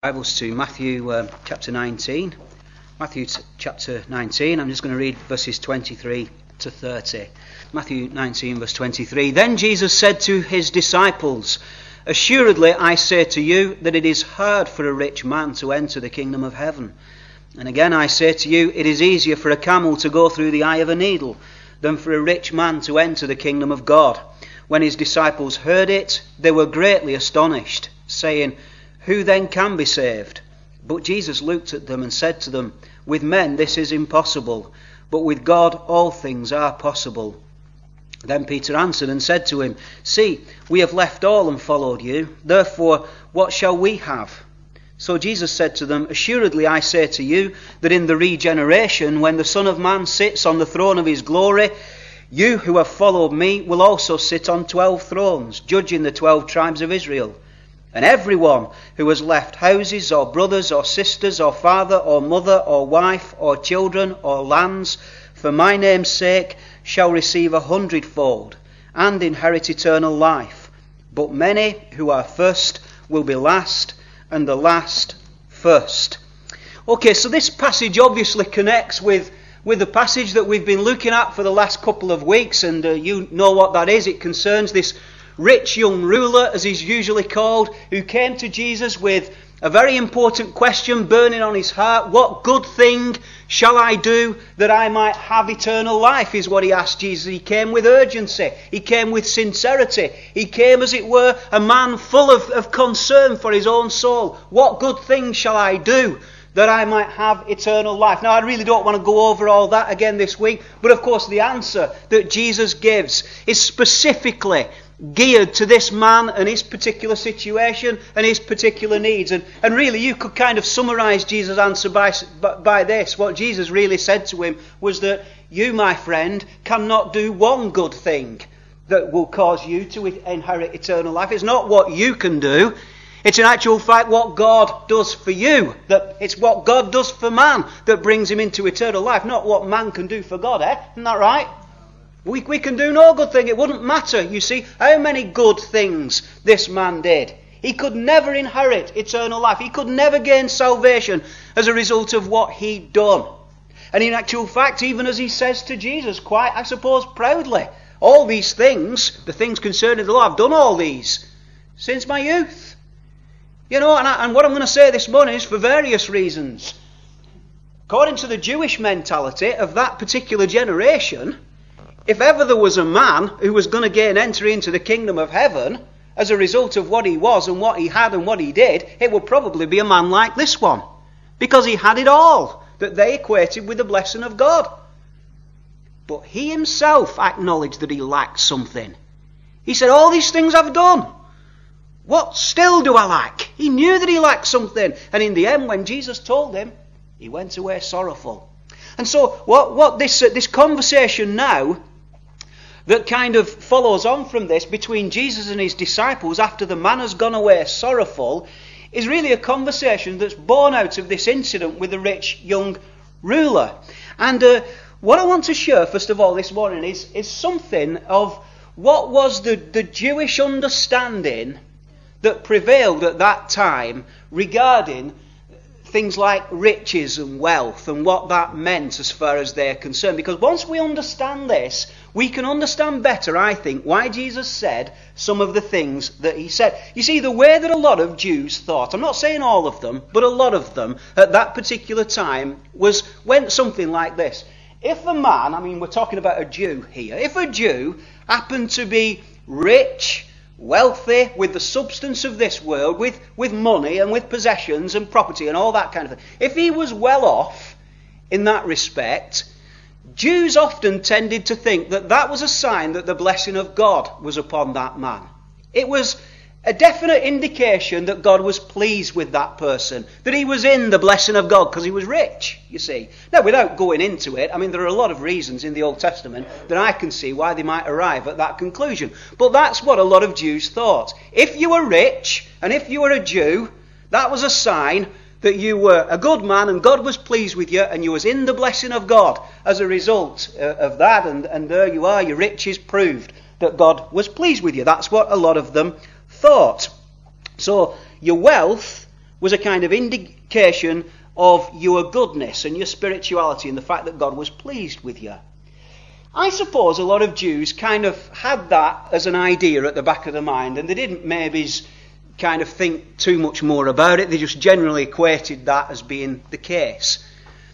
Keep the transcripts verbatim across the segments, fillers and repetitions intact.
Bibles to Matthew uh, chapter nineteen. Matthew t- chapter nineteen, I'm just going to read verses twenty-three to thirty. Matthew nineteen verse twenty-three. Then Jesus said to his disciples, "Assuredly I say to you that it is hard for a rich man to enter the kingdom of heaven. And again I say to you, it is easier for a camel to go through the eye of a needle than for a rich man to enter the kingdom of God." When his disciples heard it, they were greatly astonished, saying, "Who then can be saved?" But Jesus looked at them and said to them, "With men this is impossible, but with God all things are possible." Then Peter answered and said to him, "See, we have left all and followed you. Therefore, what shall we have?" So Jesus said to them, "Assuredly I say to you, that in the regeneration, when the Son of Man sits on the throne of his glory, you who have followed me will also sit on twelve thrones, judging the twelve tribes of Israel. And everyone who has left houses or brothers or sisters or father or mother or wife or children or lands for my name's sake shall receive a hundredfold and inherit eternal life. But many who are first will be last, and the last first." Okay, so this passage obviously connects with, with the passage that we've been looking at for the last couple of weeks, and uh, you know what that is. It concerns this rich young ruler, as he's usually called, who came to Jesus with a very important question burning on his heart. "What good thing shall I do that I might have eternal life?" is what he asked Jesus. He came with urgency. He came with sincerity. He came, as it were, a man full of, of concern for his own soul. "What good thing shall I do that I might have eternal life?" Now, I really don't want to go over all that again this week, but of course the answer that Jesus gives is specifically geared to this man and his particular situation and his particular needs. And, and really, you could kind of summarise Jesus' answer by, by this. What Jesus really said to him was that you, my friend, cannot do one good thing that will cause you to inherit eternal life. It's not what you can do. It's in actual fact what God does for you. That it's what God does for man that brings him into eternal life, not what man can do for God, eh? Isn't that right? We, we can do no good thing. It wouldn't matter, you see, how many good things this man did. He could never inherit eternal life. He could never gain salvation as a result of what he'd done. And in actual fact, even as he says to Jesus, quite, I suppose, proudly, all these things, the things concerning the law, I've done all these since my youth. You know, and, I, and what I'm going to say this morning is for various reasons. According to the Jewish mentality of that particular generation, if ever there was a man who was going to gain entry into the kingdom of heaven as a result of what he was and what he had and what he did, it would probably be a man like this one. Because he had it all that they equated with the blessing of God. But he himself acknowledged that he lacked something. He said, "All these things I've done. What still do I lack?" He knew that he lacked something. And in the end, when Jesus told him, he went away sorrowful. And so what, what this, uh, this conversation now that kind of follows on from this between Jesus and his disciples after the man has gone away sorrowful is really a conversation that's born out of this incident with the rich young ruler. And uh, what I want to share first of all this morning is, is something of what was the, the Jewish understanding that prevailed at that time regarding things like riches and wealth and what that meant as far as they're concerned. Because once we understand this, we can understand better, I think, why Jesus said some of the things that he said. You see, the way that a lot of Jews thought, I'm not saying all of them, but a lot of them at that particular time was went something like this. If a man, I mean we're talking about a Jew here, if a Jew happened to be rich, wealthy, with the substance of this world, with, with money and with possessions and property and all that kind of thing. If he was well off in that respect, Jews often tended to think that that was a sign that the blessing of God was upon that man. It was a definite indication that God was pleased with that person, that he was in the blessing of God because he was rich, you see. Now, without going into it, I mean, there are a lot of reasons in the Old Testament that I can see why they might arrive at that conclusion. But that's what a lot of Jews thought. If you were rich, and if you were a Jew, that was a sign that you were a good man and God was pleased with you and you was in the blessing of God as a result of that. And, and there you are, your riches proved that God was pleased with you. That's what a lot of them thought. So your wealth was a kind of indication of your goodness and your spirituality and the fact that God was pleased with you. I suppose a lot of Jews kind of had that as an idea at the back of their mind, and they didn't maybe kind of think too much more about it. They just generally equated that as being the case.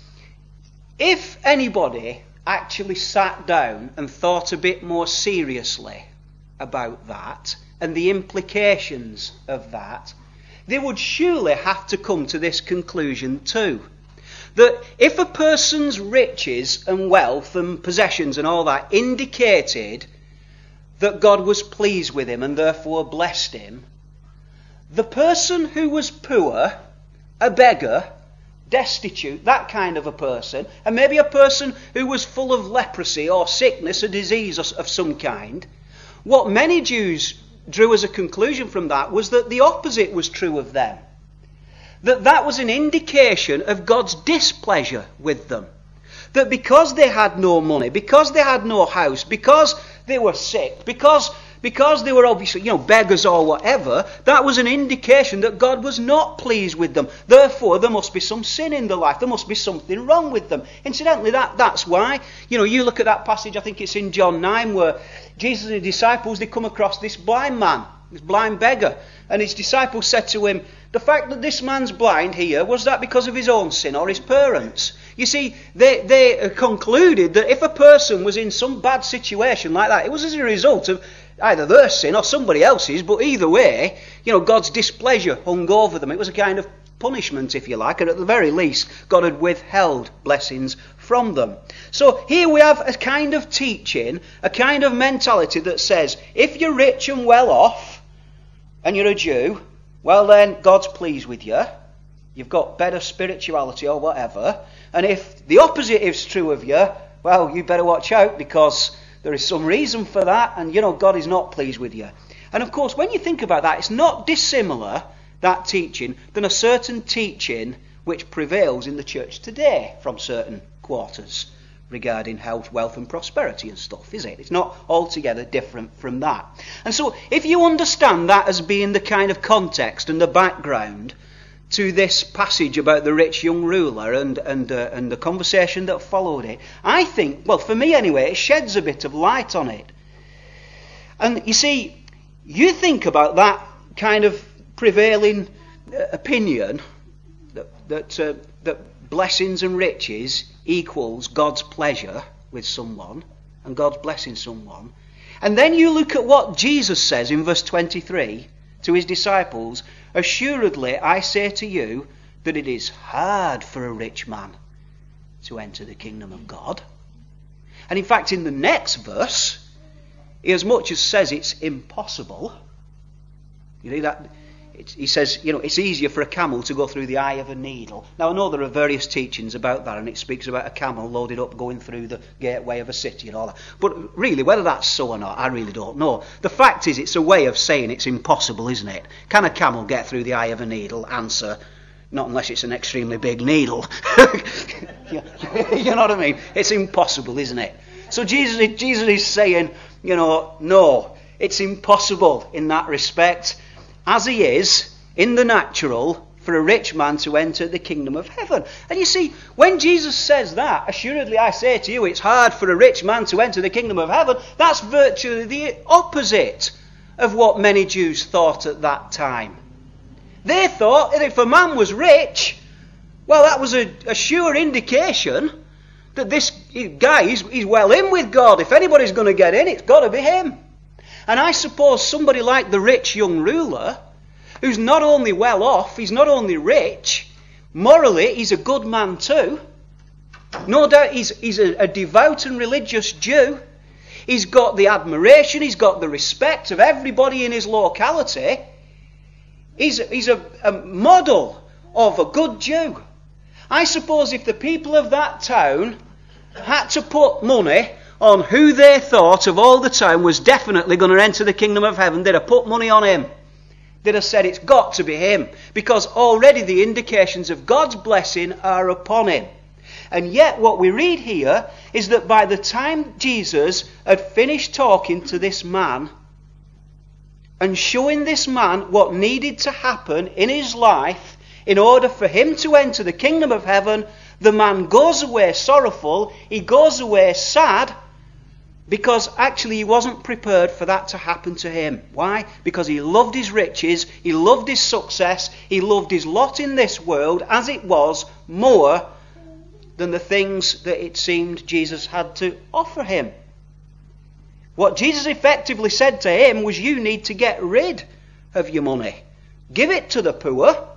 If anybody actually sat down and thought a bit more seriously about that and the implications of that, they would surely have to come to this conclusion too. That if a person's riches and wealth and possessions and all that indicated that God was pleased with him and therefore blessed him, the person who was poor, a beggar, destitute, that kind of a person, and maybe a person who was full of leprosy or sickness or disease of some kind, what many Jews drew as a conclusion from that was that the opposite was true of them. That that was an indication of God's displeasure with them. That because they had no money, because they had no house, because they were sick, because Because they were obviously, you know, beggars or whatever, that was an indication that God was not pleased with them. Therefore, there must be some sin in their life. There must be something wrong with them. Incidentally, that, that's why, you know, you look at that passage, I think it's in John nine, where Jesus and his disciples, they come across this blind man, this blind beggar. And his disciples said to him, the fact that this man's blind here, was that because of his own sin or his parents'? You see, they, they concluded that if a person was in some bad situation like that, it was as a result of either their sin or somebody else's, but either way, you know, God's displeasure hung over them. It was a kind of punishment, if you like, and at the very least, God had withheld blessings from them. So here we have a kind of teaching, a kind of mentality that says, if you're rich and well off, and you're a Jew, well then, God's pleased with you. You've got better spirituality or whatever. And if the opposite is true of you, well, you better watch out, because there is some reason for that, and you know God is not pleased with you. And of course, when you think about that, it's not dissimilar, that teaching, than a certain teaching which prevails in the church today from certain quarters regarding health, wealth and prosperity and stuff, is it? It's not altogether different from that. And so, if you understand that as being the kind of context and the background to this passage about the rich young ruler and and uh, and the conversation that followed it, I think, well, for me anyway, it sheds a bit of light on it. And you see, you think about that kind of prevailing uh, opinion that that, uh, that blessings and riches equals God's pleasure with someone and God's blessing someone, and then you look at what Jesus says in verse twenty-three to his disciples. Assuredly, I say to you that it is hard for a rich man to enter the kingdom of God. And in fact, in the next verse, he as much as says it's impossible. You know that it, he says, you know, it's easier for a camel to go through the eye of a needle. Now, I know there are various teachings about that, and it speaks about a camel loaded up going through the gateway of a city and all that. But really, whether that's so or not, I really don't know. The fact is, it's a way of saying it's impossible, isn't it? Can a camel get through the eye of a needle? Answer, not unless it's an extremely big needle. You know what I mean? It's impossible, isn't it? So Jesus, Jesus is saying, you know, no, it's impossible in that respect, as he is in the natural, for a rich man to enter the kingdom of heaven. And you see, when Jesus says that, assuredly I say to you, it's hard for a rich man to enter the kingdom of heaven, that's virtually the opposite of what many Jews thought at that time. They thought that if a man was rich, well, that was a, a sure indication that this guy, he's, he's well in with God. If anybody's going to get in, it's got to be him. And I suppose somebody like the rich young ruler, who's not only well off, he's not only rich, morally he's a good man too. No doubt he's, he's a, a devout and religious Jew. He's got the admiration, he's got the respect of everybody in his locality. He's, he's a, a model of a good Jew. I suppose if the people of that town had to put money on who they thought of all the town was definitely going to enter the kingdom of heaven, they'd have put money on him. They'd have said it's got to be him, because already the indications of God's blessing are upon him. And yet what we read here is that by the time Jesus had finished talking to this man and showing this man what needed to happen in his life in order for him to enter the kingdom of heaven, the man goes away sorrowful, he goes away sad, because actually he wasn't prepared for that to happen to him. Why? Because he loved his riches, he loved his success, he loved his lot in this world as it was more than the things that it seemed Jesus had to offer him. What Jesus effectively said to him was, you need to get rid of your money. Give it to the poor.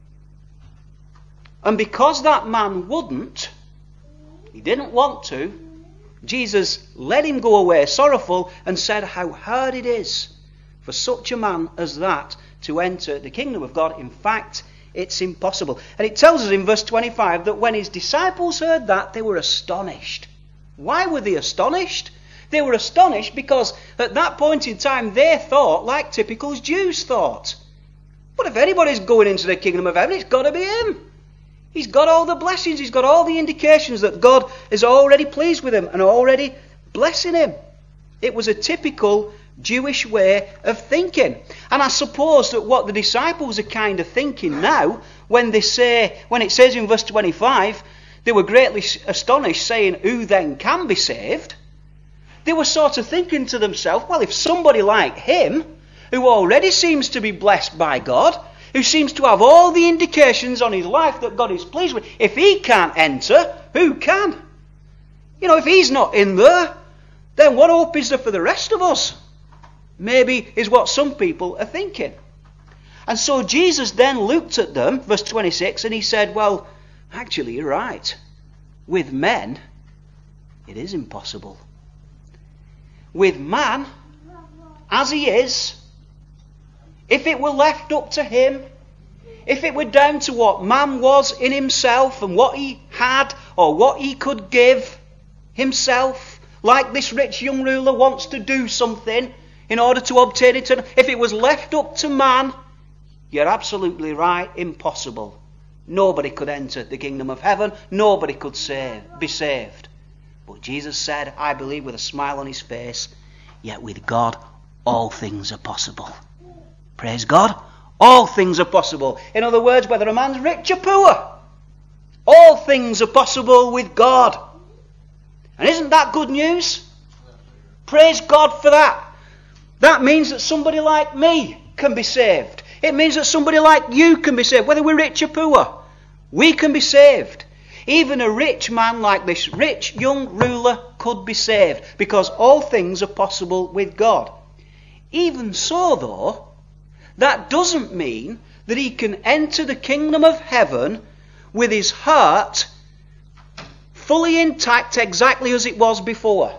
And because that man wouldn't, he didn't want to, Jesus let him go away sorrowful and said how hard it is for such a man as that to enter the kingdom of God. In fact, it's impossible. And it tells us in verse twenty-five that when his disciples heard that, they were astonished. Why were they astonished? They were astonished because at that point in time they thought like typical Jews thought. But if anybody's going into the kingdom of heaven, it's got to be him. He's got all the blessings. He's got all the indications that God is already pleased with him and already blessing him. It was a typical Jewish way of thinking. And I suppose that what the disciples are kind of thinking now, when they say, when it says in verse twenty-five, they were greatly astonished, saying, who then can be saved? They were sort of thinking to themselves, well, if somebody like him, who already seems to be blessed by God, who seems to have all the indications on his life that God is pleased with, if he can't enter, who can? You know, if he's not in there, then what hope is there for the rest of us? Maybe is what some people are thinking. And so Jesus then looked at them, verse twenty-six, and he said, well, actually you're right. With men, it is impossible. With man, as he is, if it were left up to him, if it were down to what man was in himself and what he had or what he could give himself, like this rich young ruler wants to do something in order to obtain it, if it was left up to man, you're absolutely right, impossible. Nobody could enter the kingdom of heaven. Nobody could save, be saved. But Jesus said, I believe with a smile on his face, yet with God all things are possible. Praise God. All things are possible. In other words, whether a man's rich or poor, all things are possible with God. And isn't that good news? Praise God for that. That means that somebody like me can be saved. It means that somebody like you can be saved. Whether we're rich or poor, we can be saved. Even a rich man like this rich young ruler could be saved, because all things are possible with God. Even so, though, that doesn't mean that he can enter the kingdom of heaven with his heart fully intact exactly as it was before.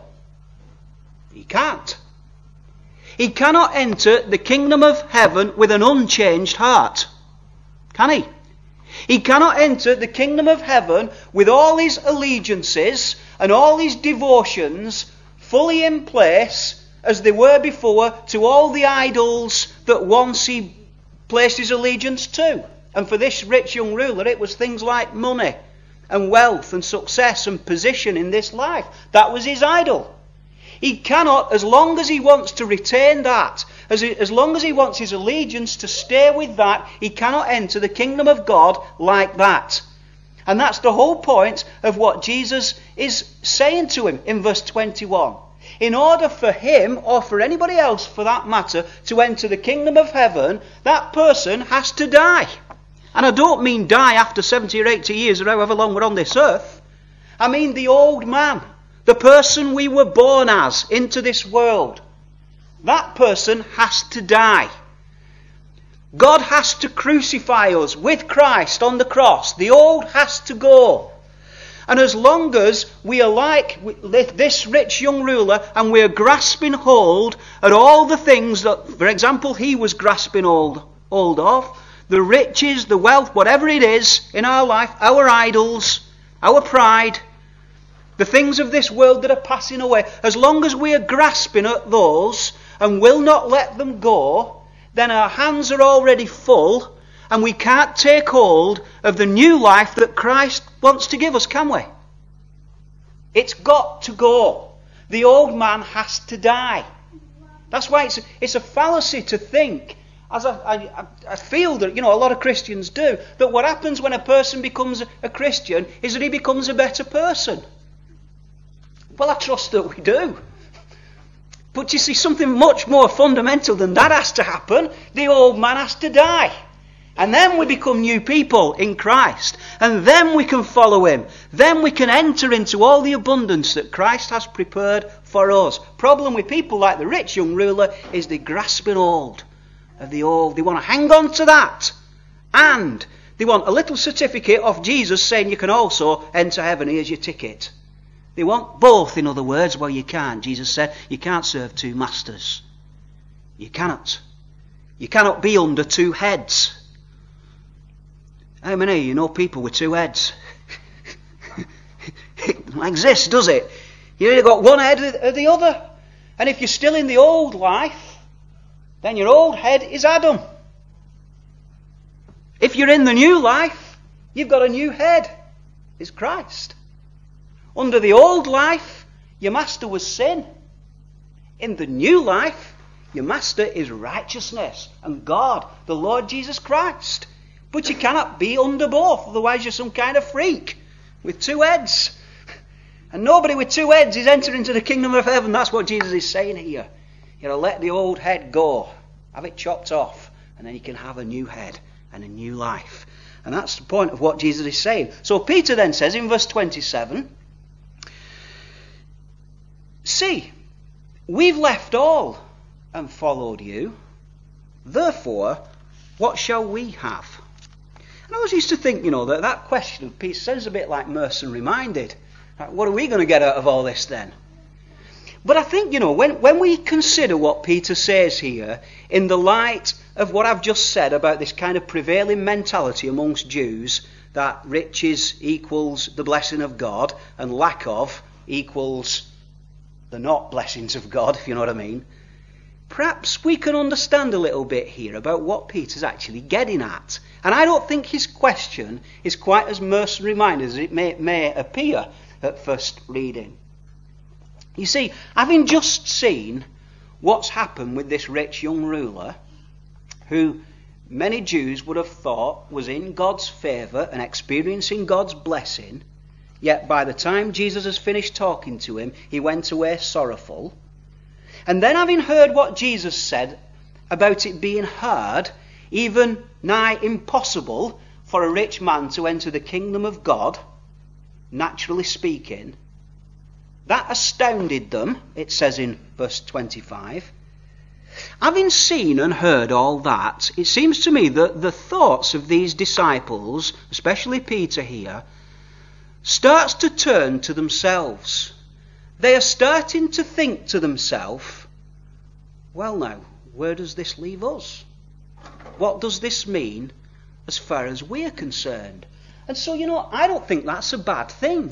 He can't. He cannot enter the kingdom of heaven with an unchanged heart. Can he? He cannot enter the kingdom of heaven with all his allegiances and all his devotions fully in place as they were before to all the idols that once he placed his allegiance to. And for this rich young ruler, it was things like money and wealth and success and position in this life. That was his idol. He cannot, as long as he wants to retain that, as, he, as long as he wants his allegiance to stay with that, he cannot enter the kingdom of God like that. And that's the whole point of what Jesus is saying to him in verse twenty-one. In order for him, or for anybody else for that matter, to enter the kingdom of heaven, that person has to die. And I don't mean die after seventy or eighty years or however long we're on this earth. I mean the old man. The person we were born as into this world. That person has to die. God has to crucify us with Christ on the cross. The old has to go. And as long as we are like this rich young ruler and we are grasping hold at all the things that, for example, he was grasping hold, hold of, the riches, the wealth, whatever it is in our life, our idols, our pride, the things of this world that are passing away, as long as we are grasping at those and will not let them go, then our hands are already full and we can't take hold of the new life that Christ wants to give us, can we? It's got to go. The old man has to die. That's why it's, it's a fallacy to think, as I, I, I feel that, you know, a lot of Christians do, that what happens when a person becomes a Christian is that he becomes a better person. Well, I trust that we do. But you see, something much more fundamental than that has to happen. The old man has to die. And then we become new people in Christ. And then we can follow him. Then we can enter into all the abundance that Christ has prepared for us. Problem with people like the rich young ruler is they grasp it hold of the old. They want to hang on to that. And they want a little certificate of Jesus saying you can also enter heaven. Here's your ticket. They want both, in other words. Well, you can't. Jesus said you can't serve two masters. You cannot. You cannot be under two heads. How many of you know people with two heads? It doesn't exist, does it? You either got one head or the other. And if you're still in the old life, then your old head is Adam. If you're in the new life, you've got a new head. It's Christ. Under the old life, your master was sin. In the new life, your master is righteousness and God, the Lord Jesus Christ. But you cannot be under both, otherwise you're some kind of freak with two heads. And nobody with two heads is entering into the kingdom of heaven. That's what Jesus is saying here. You know, let the old head go, have it chopped off, and then you can have a new head and a new life. And that's the point of what Jesus is saying. So Peter then says in verse twenty-seven, see, we've left all and followed you. Therefore, what shall we have? And I always used to think, you know, that that question of Peter sounds a bit like Merson-reminded. Like, what are we going to get out of all this then? But I think, you know, when, when we consider what Peter says here, in the light of what I've just said about this kind of prevailing mentality amongst Jews, that riches equals the blessing of God, and lack of equals the not blessings of God, if you know what I mean, perhaps we can understand a little bit here about what Peter's actually getting at. And I don't think his question is quite as Merson-reminded as it may, may appear at first reading. You see, having just seen what's happened with this rich young ruler, who many Jews would have thought was in God's favour and experiencing God's blessing, yet by the time Jesus has finished talking to him, he went away sorrowful. And then having heard what Jesus said about it being hard, even nigh impossible, for a rich man to enter the kingdom of God, naturally speaking, that astounded them, it says in verse twenty-five. Having seen and heard all that, it seems to me that the thoughts of these disciples, especially Peter here, starts to turn to themselves. They are starting to think to themselves, well now, where does this leave us? What does this mean as far as we're concerned? And so, you know, I don't think that's a bad thing.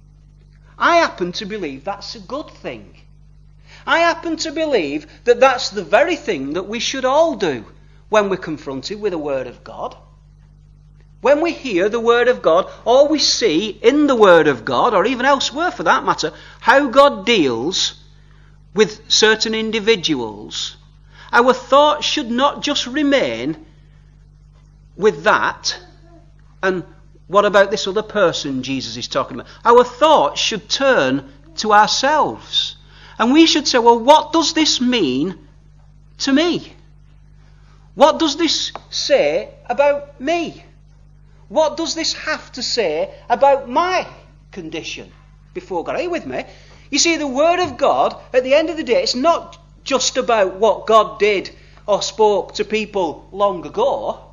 I happen to believe that's a good thing. I happen to believe that that's the very thing that we should all do when we're confronted with the Word of God. When we hear the Word of God, or we see in the Word of God, or even elsewhere for that matter, how God deals with certain individuals, our thoughts should not just remain with that, and what about this other person Jesus is talking about? Our thoughts should turn to ourselves. And we should say, well, what does this mean to me? What does this say about me? What does this have to say about my condition before God? Are you with me? You see, the Word of God, at the end of the day, it's not just about what God did or spoke to people long ago.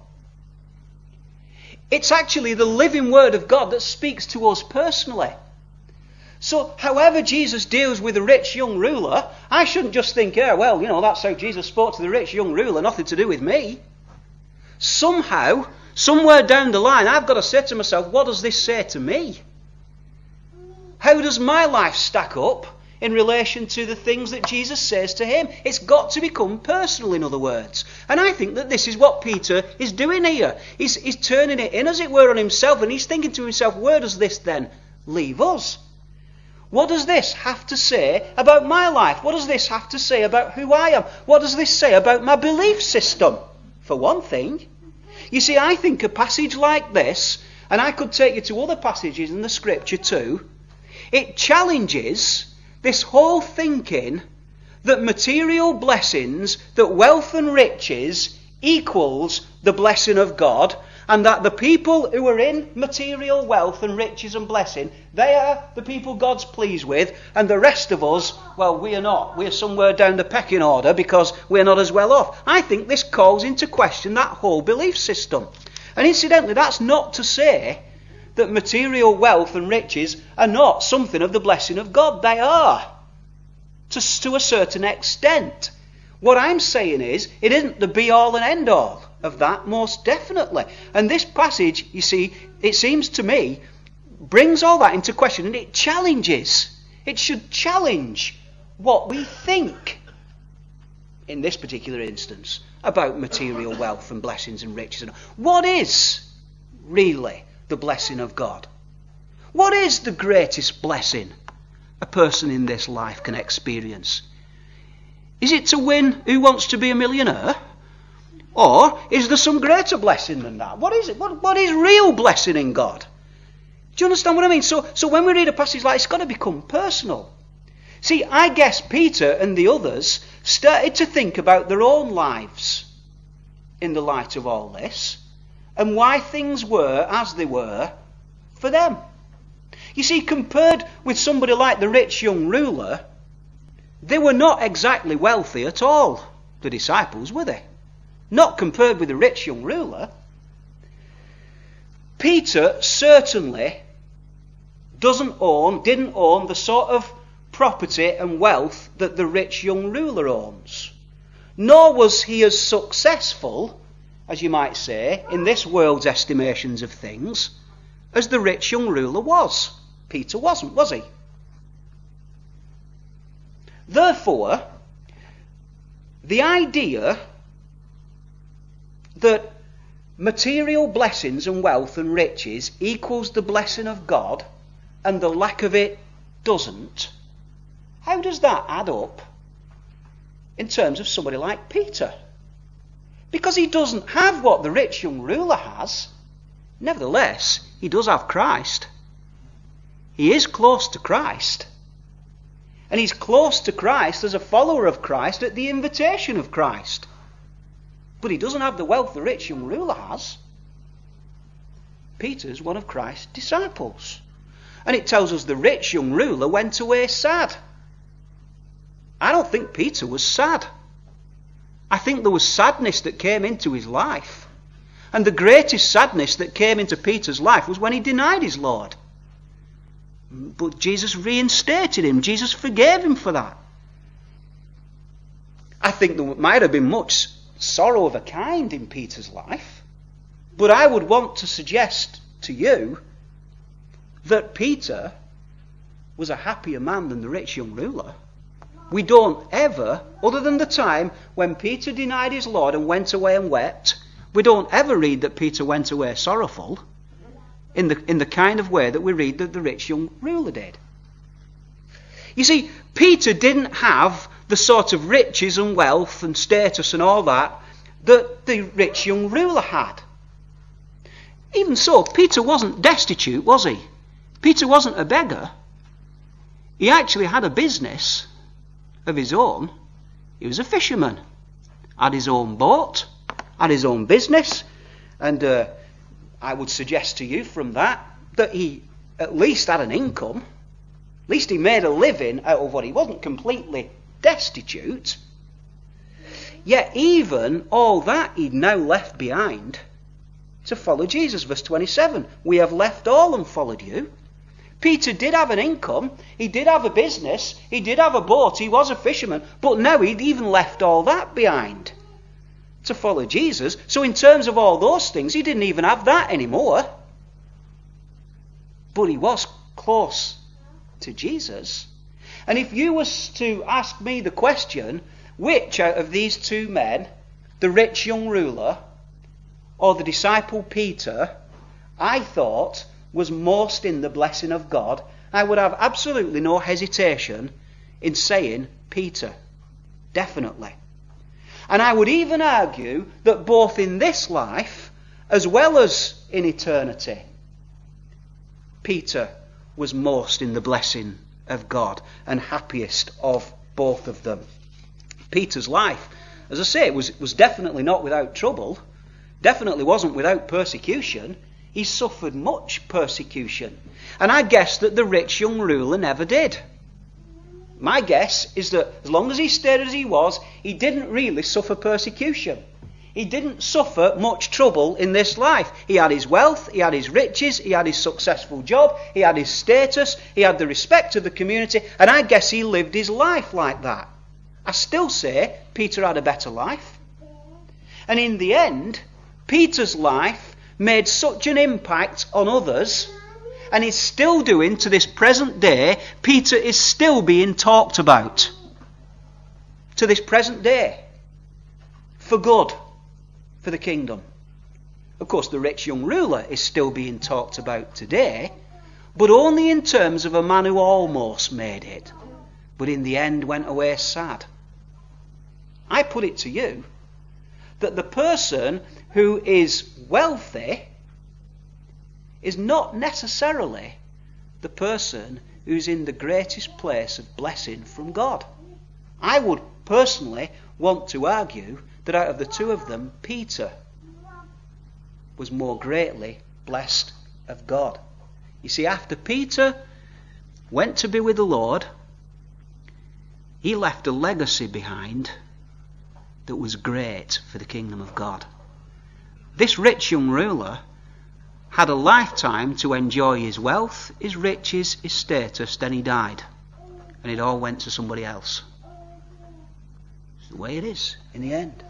It's actually the living Word of God that speaks to us personally. So, however Jesus deals with the rich young ruler, I shouldn't just think, yeah, well, you know, that's how Jesus spoke to the rich young ruler, nothing to do with me. Somehow, somewhere down the line, I've got to say to myself, what does this say to me? How does my life stack up in relation to the things that Jesus says to him? It's got to become personal, in other words. And I think that this is what Peter is doing here. He's, he's turning it in, as it were, on himself, and he's thinking to himself, where does this then leave us? What does this have to say about my life? What does this have to say about who I am? What does this say about my belief system, for one thing. You see, I think a passage like this, and I could take you to other passages in the Scripture too, it challenges this whole thinking that material blessings, that wealth and riches equals the blessing of God, and that the people who are in material wealth and riches and blessing, they are the people God's pleased with, and the rest of us, well, we are not. We are somewhere down the pecking order because we're not as well off. I think this calls into question that whole belief system. And incidentally, that's not to say that material wealth and riches are not something of the blessing of God. They are, to, to a certain extent. What I'm saying is, it isn't the be-all and end-all of that, most definitely. And this passage, you see, it seems to me, brings all that into question, and it challenges. It should challenge what we think, in this particular instance, about material wealth and blessings and riches. What is really the blessing of God? What is the greatest blessing a person in this life can experience? Is it to win Who Wants to Be a Millionaire? Or is there some greater blessing than that? What is it? What, what is real blessing in God? Do you understand what I mean? So, so when we read a passage like this, it's got to become personal. See, I guess Peter and the others started to think about their own lives in the light of all this, and why things were as they were for them. You see, compared with somebody like the rich young ruler, they were not exactly wealthy at all, the disciples, were they? Not compared with the rich young ruler. Peter certainly doesn't own, didn't own the sort of property and wealth that the rich young ruler owns. Nor was he as successful, as you might say, in this world's estimations of things, as the rich young ruler was. Peter wasn't, was he? Therefore, the idea that material blessings and wealth and riches equals the blessing of God and the lack of it doesn't, how does that add up in terms of somebody like Peter? Because he doesn't have what the rich young ruler has. Nevertheless, he does have Christ. He is close to Christ. And he's close to Christ as a follower of Christ at the invitation of Christ. But he doesn't have the wealth the rich young ruler has. Peter's one of Christ's disciples. And it tells us the rich young ruler went away sad. I don't think Peter was sad. I think there was sadness that came into his life. And the greatest sadness that came into Peter's life was when he denied his Lord. But Jesus reinstated him. Jesus forgave him for that. I think there might have been much sorrow of a kind in Peter's life. But I would want to suggest to you that Peter was a happier man than the rich young ruler. We don't ever, other than the time when Peter denied his Lord and went away and wept, we don't ever read that Peter went away sorrowful in the, in the kind of way that we read that the rich young ruler did. You see, Peter didn't have the sort of riches and wealth and status and all that that the rich young ruler had. Even so, Peter wasn't destitute, was he? Peter wasn't a beggar. He actually had a business of his own. He was a fisherman, had his own boat, had his own business, and uh, I would suggest to you from that that he at least had an income. At least he made a living out of what he wasn't completely destitute. Yet even all that he'd now left behind to follow Jesus. Verse twenty-seven, we have left all and followed you. Peter did have an income, he did have a business, he did have a boat, he was a fisherman, but now he'd even left all that behind to follow Jesus. So in terms of all those things, he didn't even have that anymore. But he was close to Jesus. And if you was to ask me the question, which out of these two men, the rich young ruler or the disciple Peter, I thought was most in the blessing of God, I would have absolutely no hesitation in saying Peter. Definitely. And I would even argue that both in this life, as well as in eternity, Peter was most in the blessing of God and happiest of both of them. Peter's life, as I say, was, was definitely not without trouble, definitely wasn't without persecution. He suffered much persecution. And I guess that the rich young ruler never did. My guess is that as long as he stayed as he was, he didn't really suffer persecution. He didn't suffer much trouble in this life. He had his wealth, he had his riches, he had his successful job, he had his status, he had the respect of the community, and I guess he lived his life like that. I still say Peter had a better life. And in the end, Peter's life made such an impact on others, and is still doing to this present day. Peter is still being talked about to this present day for good, for the kingdom. Of course, the rich young ruler is still being talked about today, but only in terms of a man who almost made it, but in the end went away sad. I put it to you that the person who is wealthy is not necessarily the person who's in the greatest place of blessing from God. I would personally want to argue that out of the two of them, Peter was more greatly blessed of God. You see, after Peter went to be with the Lord, he left a legacy behind that was great for the kingdom of God. This rich young ruler had a lifetime to enjoy his wealth, his riches, his status, then he died. And it all went to somebody else. It's the way it is in the end.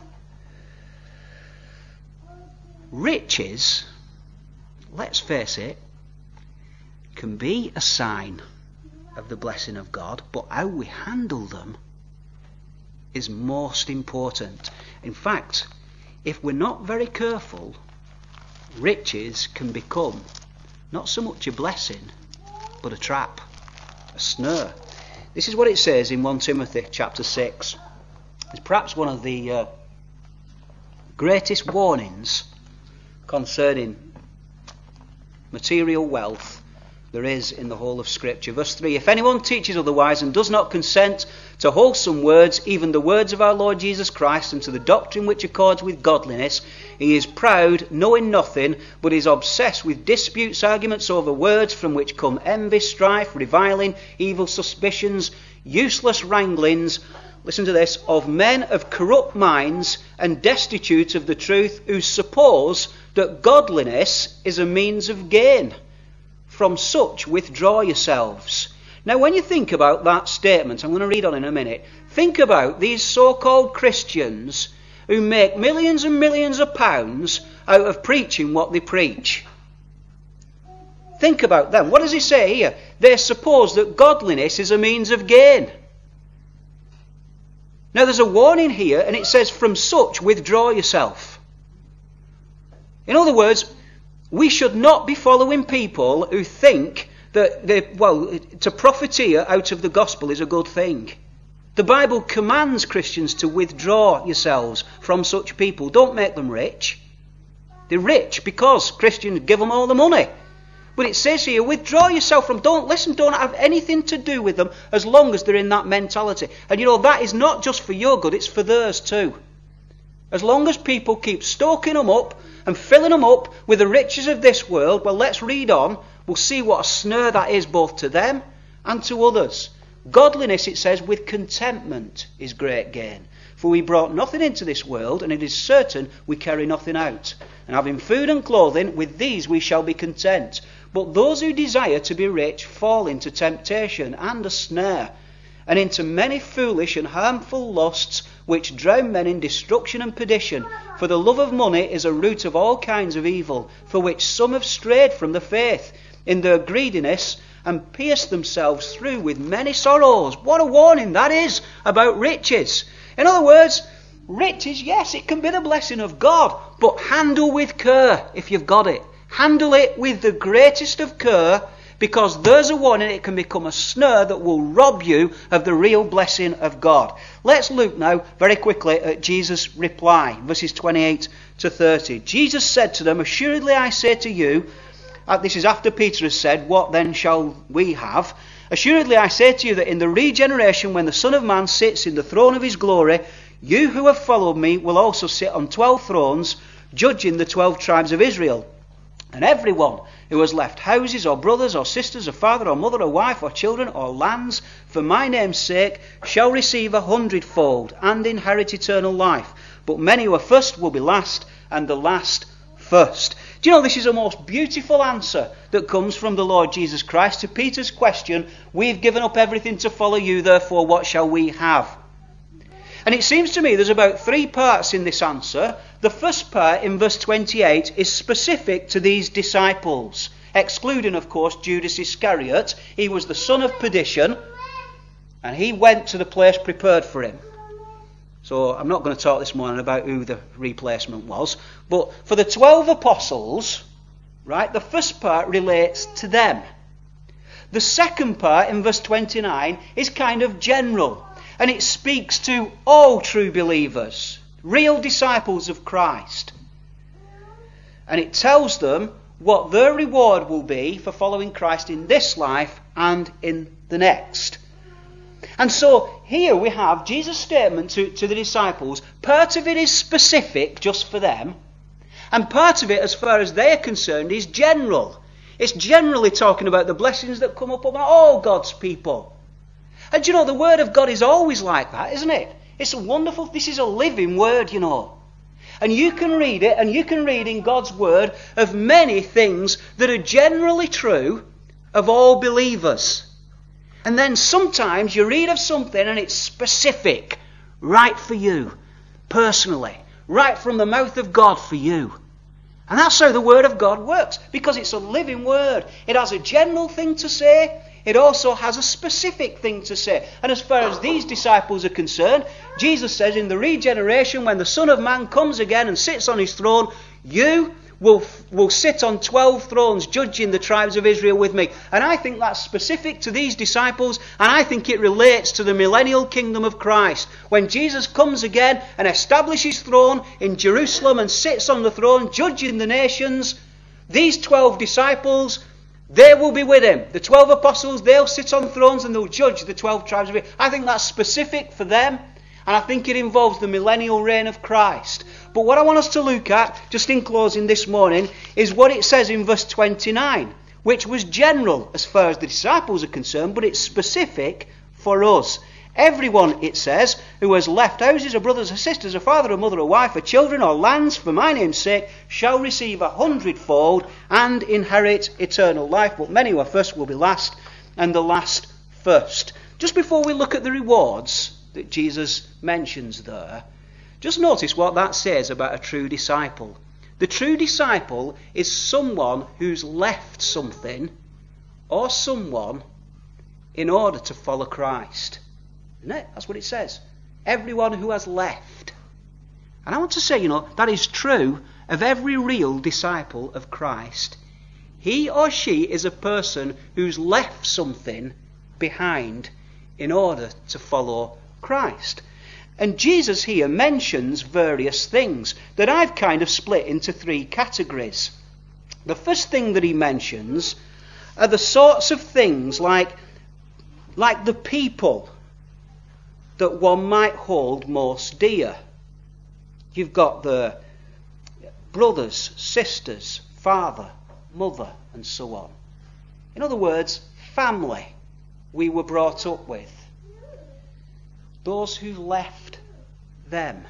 Riches, let's face it, can be a sign of the blessing of God, but how we handle them is most important. In fact, if we're not very careful, riches can become not so much a blessing, but a trap, a snare. This is what it says in First Timothy chapter six. It's perhaps one of the uh, greatest warnings concerning material wealth there is in the whole of Scripture. Verse three, if anyone teaches otherwise and does not consent to wholesome words, even the words of our Lord Jesus Christ, and to the doctrine which accords with godliness, he is proud, knowing nothing, but is obsessed with disputes, arguments over words, from which come envy, strife, reviling, evil suspicions, useless wranglings, listen to this, of men of corrupt minds and destitute of the truth, who suppose that godliness is a means of gain. From such withdraw yourselves. Now when you think about that statement, I'm going to read on in a minute, think about these so-called Christians who make millions and millions of pounds out of preaching what they preach. Think about them. What does he say here? They suppose that godliness is a means of gain. Now there's a warning here, and it says, from such withdraw yourself. In other words, we should not be following people who think that, they, well, to profiteer out of the gospel is a good thing. The Bible commands Christians to withdraw yourselves from such people. Don't make them rich. They're rich because Christians give them all the money. But it says here, withdraw yourself from, don't listen, don't have anything to do with them as long as they're in that mentality. And you know, that is not just for your good, it's for theirs too. As long as people keep stoking them up and filling them up with the riches of this world, well, let's read on. We'll see what a snare that is both to them and to others. Godliness, it says, with contentment is great gain. For we brought nothing into this world, and it is certain we carry nothing out. And having food and clothing, with these we shall be content. But those who desire to be rich fall into temptation and a snare, and into many foolish and harmful lusts, which drown men in destruction and perdition. For the love of money is a root of all kinds of evil, for which some have strayed from the faith in their greediness, and pierced themselves through with many sorrows. What a warning that is about riches. In other words, riches, yes, it can be the blessing of God, but handle with care if you've got it. Handle it with the greatest of care, because there's a warning it can become a snare that will rob you of the real blessing of God. Let's look now very quickly at Jesus' reply, verses twenty-eight to thirty. Jesus said to them, "Assuredly I say to you," uh, this is after Peter has said, "What then shall we have? Assuredly I say to you that in the regeneration, when the Son of Man sits in the throne of his glory, you who have followed me will also sit on twelve thrones, judging the twelve tribes of Israel. And everyone who has left houses or brothers or sisters or father or mother or wife or children or lands for my name's sake shall receive a hundredfold and inherit eternal life. But many who are first will be last, and the last first." Do you know, this is a most beautiful answer that comes from the Lord Jesus Christ to Peter's question, "We've given up everything to follow you, therefore what shall we have?" And it seems to me there's about three parts in this answer. The first part in verse twenty-eight is specific to these disciples, excluding, of course, Judas Iscariot. He was the son of perdition, and he went to the place prepared for him. So I'm not going to talk this morning about who the replacement was. But for the twelve apostles, right, the first part relates to them. The second part in verse twenty-nine is kind of general. And it speaks to all true believers, real disciples of Christ. And it tells them what their reward will be for following Christ in this life and in the next. And so here we have Jesus' statement to, to the disciples. Part of it is specific just for them. And part of it, as far as they are concerned, is general. It's generally talking about the blessings that come upon all God's people. And you know, the Word of God is always like that, isn't it? It's a wonderful, this is a living Word, you know. And you can read it, and you can read in God's Word of many things that are generally true of all believers. And then sometimes you read of something and it's specific, right for you, personally, right from the mouth of God for you. And that's how the Word of God works, because it's a living Word. It has a general thing to say. It also has a specific thing to say. And as far as these disciples are concerned, Jesus says in the regeneration, when the Son of Man comes again and sits on his throne, you will, will sit on twelve thrones judging the tribes of Israel with me. And I think that's specific to these disciples, and I think it relates to the millennial kingdom of Christ. When Jesus comes again and establishes his throne in Jerusalem and sits on the throne judging the nations, these twelve disciples, they will be with him. The twelve apostles, they'll sit on thrones and they'll judge the twelve tribes of Israel. I think that's specific for them, and I think it involves the millennial reign of Christ. But what I want us to look at, just in closing this morning, is what it says in verse twenty-nine, which was general as far as the disciples are concerned, but it's specific for us. Everyone, it says, who has left houses or brothers or sisters or father or mother or wife or children or lands for my name's sake shall receive a hundredfold and inherit eternal life. But many who are first will be last, and the last first. Just before we look at the rewards that Jesus mentions there, just notice what that says about a true disciple. The true disciple is someone who's left something or someone in order to follow Christ. Isn't it? That's what it says. Everyone who has left. And I want to say, you know, that is true of every real disciple of Christ. He or she is a person who's left something behind in order to follow Christ. And Jesus here mentions various things that I've kind of split into three categories. The first thing that he mentions are the sorts of things like, like the people that one might hold most dear. You've got the brothers, sisters, father, mother, and so on. In other words, family we were brought up with. Those who left them.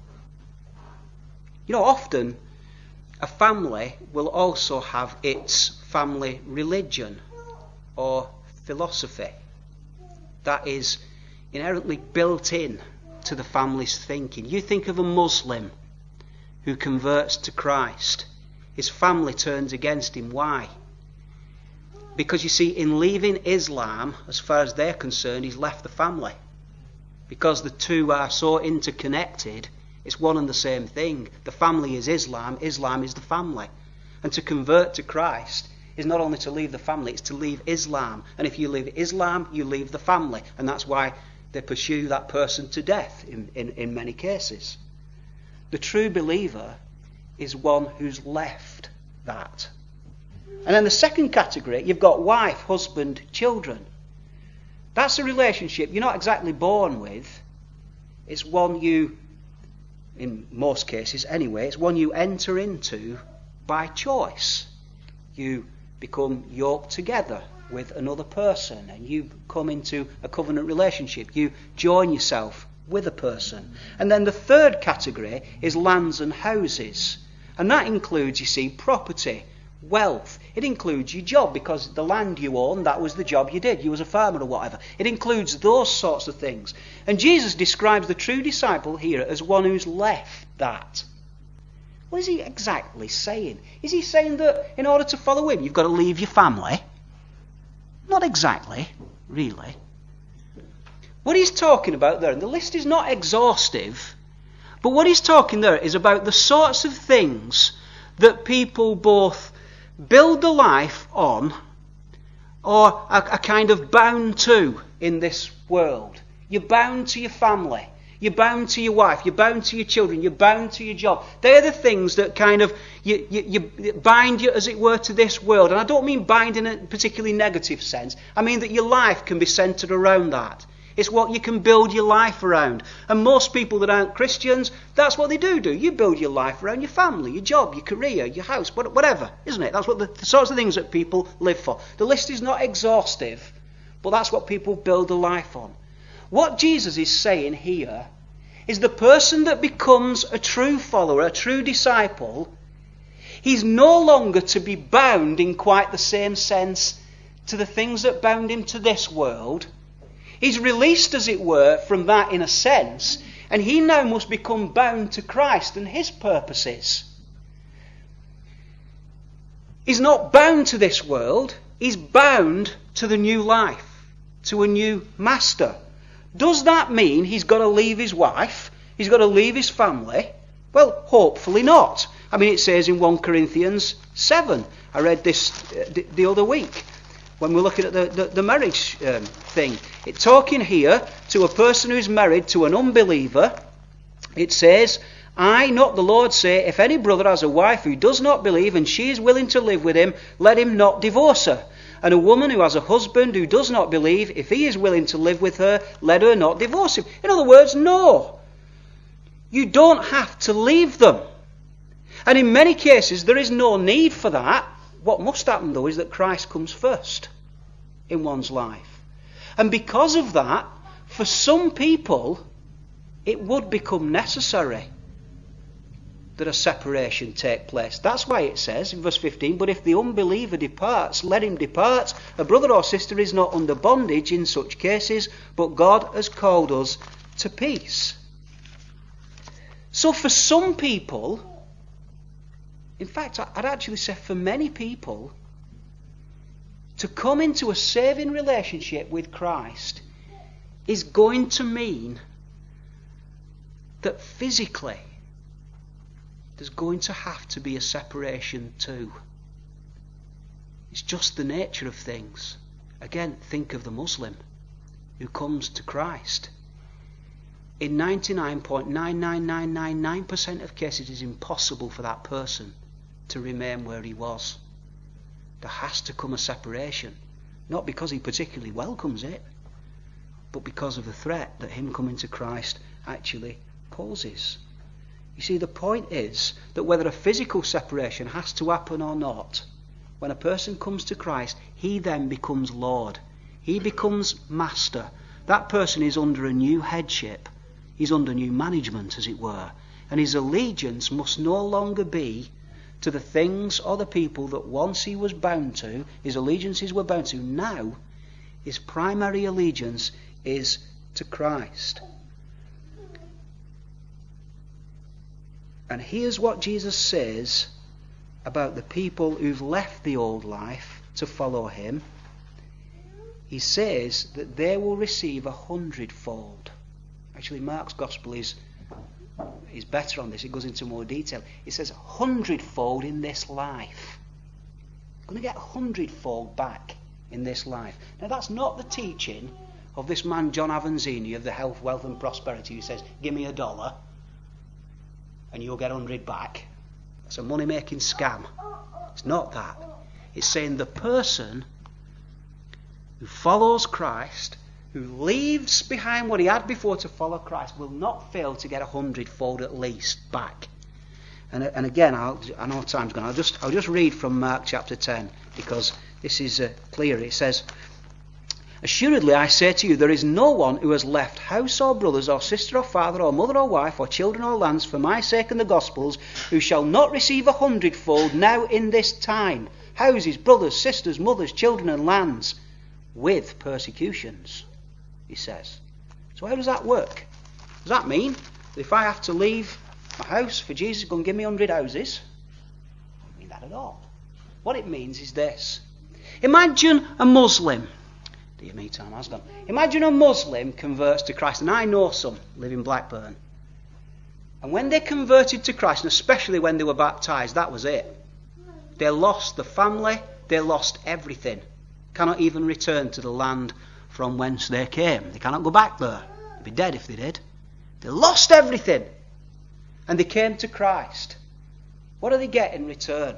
You know, often a family will also have its family religion or philosophy that is inherently built in to the family's thinking. You think of a Muslim who converts to Christ. His family turns against him. Why? Because you see, in leaving Islam, as far as they're concerned, he's left the family. Because the two are so interconnected, it's one and the same thing. The family is Islam, Islam is the family. And to convert to Christ is not only to leave the family, it's to leave Islam. And if you leave Islam, you leave the family. And that's why they pursue that person to death in, in, in many cases. The true believer is one who's left that. And then the second category, you've got wife, husband, children. That's a relationship you're not exactly born with. It's one you, in most cases anyway, it's one you enter into by choice. You become yoked together with another person and you come into a covenant relationship. You join yourself with a person. And then the third category is lands and houses. And that includes, you see, property, wealth. It includes your job, because the land you own, that was the job you did. You was a farmer or whatever. It includes those sorts of things. And Jesus describes the true disciple here as one who's left that. What is he exactly saying? Is he saying that in order to follow him, you've got to leave your family? Not exactly, really. What he's talking about there, and the list is not exhaustive, but what he's talking there is about the sorts of things that people both build a life on or are, are kind of bound to in this world. You're bound to your family. You're bound to your wife. You're bound to your children. You're bound to your job. They're the things that kind of you, you, you bind you, as it were, to this world. And I don't mean bind in a particularly negative sense. I mean that your life can be centred around that. It's what you can build your life around. And most people that aren't Christians, that's what they do do. You build your life around your family, your job, your career, your house, whatever, isn't it? That's what the, the sorts of things that people live for. The list is not exhaustive, but that's what people build a life on. What Jesus is saying here is the person that becomes a true follower, a true disciple, he's no longer to be bound in quite the same sense to the things that bound him to this world. He's released, as it were, from that in a sense, and he now must become bound to Christ and his purposes. He's not bound to this world, he's bound to the new life, to a new master. Does that mean he's got to leave his wife? He's got to leave his family? Well, hopefully not. I mean, it says in First Corinthians seven. I read this the, the other week when we're looking at the, the, the marriage um, thing. It's talking here to a person who's married to an unbeliever. It says, I, not the Lord, say, if any brother has a wife who does not believe and she is willing to live with him, let him not divorce her. And a woman who has a husband who does not believe, if he is willing to live with her, let her not divorce him. In other words, no. You don't have to leave them. And in many cases, there is no need for that. What must happen, though, is that Christ comes first in one's life. And because of that, for some people, it would become necessary that a separation take place. That's why it says in verse fifteen, but if the unbeliever departs, let him depart. A brother or sister is not under bondage in such cases, but God has called us to peace. So for some people, in fact, I'd actually say for many people, to come into a saving relationship with Christ is going to mean that physically there's going to have to be a separation too. It's just the nature of things. Again, think of the Muslim who comes to Christ. In ninety-nine point nine nine nine nine nine percent of cases, it's impossible for that person to remain where he was. There has to come a separation. Not because he particularly welcomes it, but because of the threat that him coming to Christ actually poses. You see, the point is that whether a physical separation has to happen or not, when a person comes to Christ, he then becomes Lord. He becomes master. That person is under a new headship. He's under new management, as it were. And his allegiance must no longer be to the things or the people that once he was bound to, his allegiances were bound to. Now, his primary allegiance is to Christ. And here's what Jesus says about the people who've left the old life to follow him. He says that they will receive a hundredfold. Actually, Mark's Gospel is, is better on this. It goes into more detail. It says a hundredfold in this life. going to get a hundredfold back in this life. Now that's not the teaching of this man John Avanzini of the Health, Wealth and Prosperity, who says, give me a dollar and you'll get a hundred back. It's a money-making scam. It's not that. It's saying the person who follows Christ, who leaves behind what he had before to follow Christ, will not fail to get a hundredfold at least back. And, and again, I'll, I know time's gone. I'll just I'll just read from Mark chapter ten, because this is uh, clear. It says, assuredly I say to you, there is no one who has left house or brothers or sister or father or mother or wife or children or lands for my sake and the gospel's, who shall not receive a hundredfold now in this time, houses, brothers, sisters, mothers, children and lands, with persecutions, he says. So how does that work? Does that mean that if I have to leave my house for Jesus to go and give me a hundred houses? I don't mean that at all. What it means is this. Imagine a Muslim. Dear me, time has gone. Imagine a Muslim converts to Christ, and I know some live in Blackburn. And when they converted to Christ, and especially when they were baptised, that was it. They lost the family, they lost everything. Cannot even return to the land from whence they came. They cannot go back there. They'd be dead if they did. They lost everything. And they came to Christ. What do they get in return?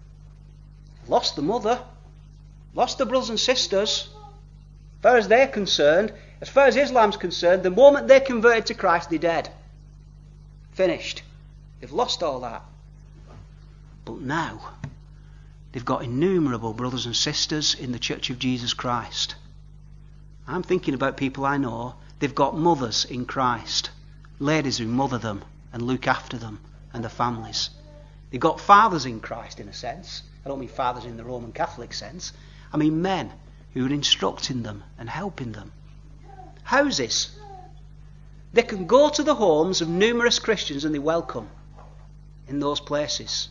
Lost the mother, lost the brothers and sisters. As far as they're concerned, as far as Islam's concerned, the moment they converted to Christ, they're dead. Finished. They've lost all that. But now, they've got innumerable brothers and sisters in the Church of Jesus Christ. I'm thinking about people I know. They've got mothers in Christ. Ladies who mother them and look after them and their families. They've got fathers in Christ, in a sense. I don't mean fathers in the Roman Catholic sense. I mean men who are instructing them and helping them. Houses. They can go to the homes of numerous Christians and they're welcome in those places.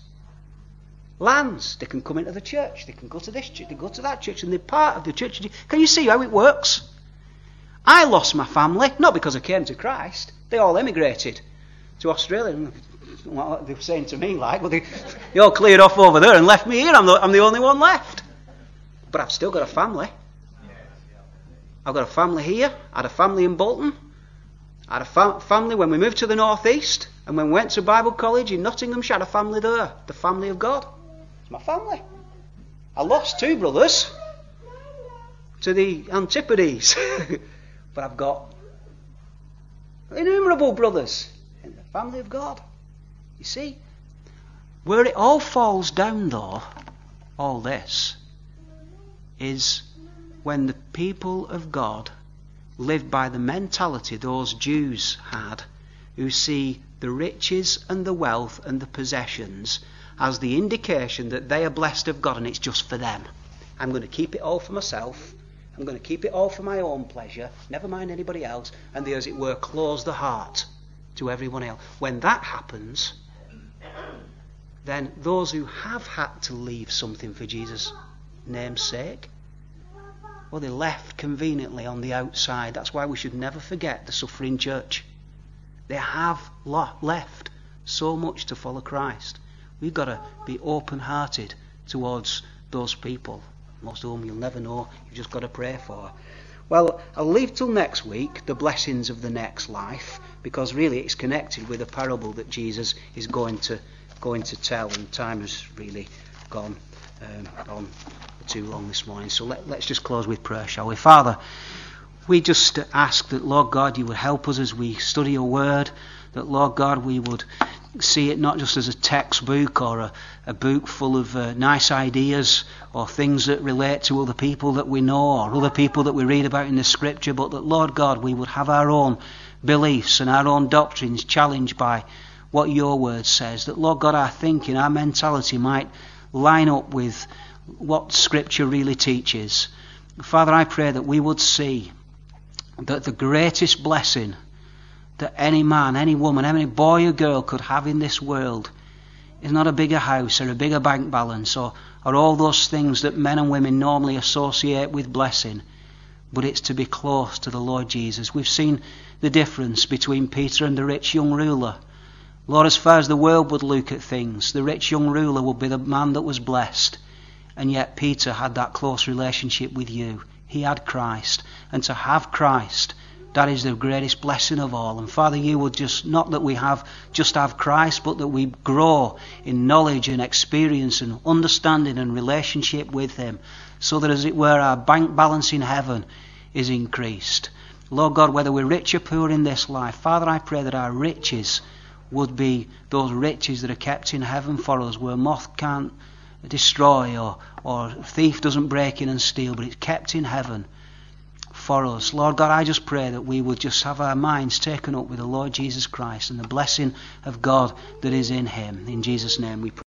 Lands. They can come into the church. They can go to this church. They go to that church and they're part of the church. Can you see how it works? I lost my family, not because I came to Christ. They all emigrated to Australia. What they were saying to me, like, well, they, they all cleared off over there and left me here. I'm the, I'm the only one left. But I've still got a family. I've got a family here. I had a family in Bolton. I had a fa- family when we moved to the northeast. And when we went to Bible college in Nottinghamshire, I had a family there. The family of God. It's my family. I lost two brothers to the Antipodes. But I've got innumerable brothers in the family of God. You see? Where it all falls down, though, all this, is when the people of God live by the mentality those Jews had, who see the riches and the wealth and the possessions as the indication that they are blessed of God and it's just for them. I'm going to keep it all for myself. I'm going to keep it all for my own pleasure, never mind anybody else, and they, as it were, close the heart to everyone else. When that happens, then those who have had to leave something for Jesus' name's sake, well, they left conveniently on the outside. That's why we should never forget the suffering church. They have left so much to follow Christ. We've got to be open-hearted towards those people, most of whom you'll never know. You've just got to pray for. Well, I'll leave till next week the blessings of the next life, because really it's connected with a parable that Jesus is going to going to tell, and time has really gone um, on for too long this morning. So let, let's just close with prayer, shall we? Father, we just ask that, Lord God, you would help us as we study your word, that, Lord God, we would see it not just as a textbook or a, a book full of uh, nice ideas or things that relate to other people that we know or other people that we read about in the scripture, but that, Lord God, we would have our own beliefs and our own doctrines challenged by what your word says, that, Lord God, our thinking, our mentality might line up with what scripture really teaches. Father, I pray that we would see that the greatest blessing that any man, any woman, any boy or girl could have in this world is not a bigger house or a bigger bank balance or, or all those things that men and women normally associate with blessing, but it's to be close to the Lord Jesus. We've seen the difference between Peter and the rich young ruler. Lord, as far as the world would look at things, the rich young ruler would be the man that was blessed. And yet Peter had that close relationship with you. He had Christ. And to have Christ, that is the greatest blessing of all. And Father, you would just, not that we have just have Christ, but that we grow in knowledge and experience and understanding and relationship with him, so that, as it were, our bank balance in heaven is increased. Lord God, whether we're rich or poor in this life, Father, I pray that our riches would be those riches that are kept in heaven for us, where moth can't destroy or, or thief doesn't break in and steal, but it's kept in heaven for us. Lord God, I just pray that we would just have our minds taken up with the Lord Jesus Christ and the blessing of God that is in him. In Jesus' name we pray.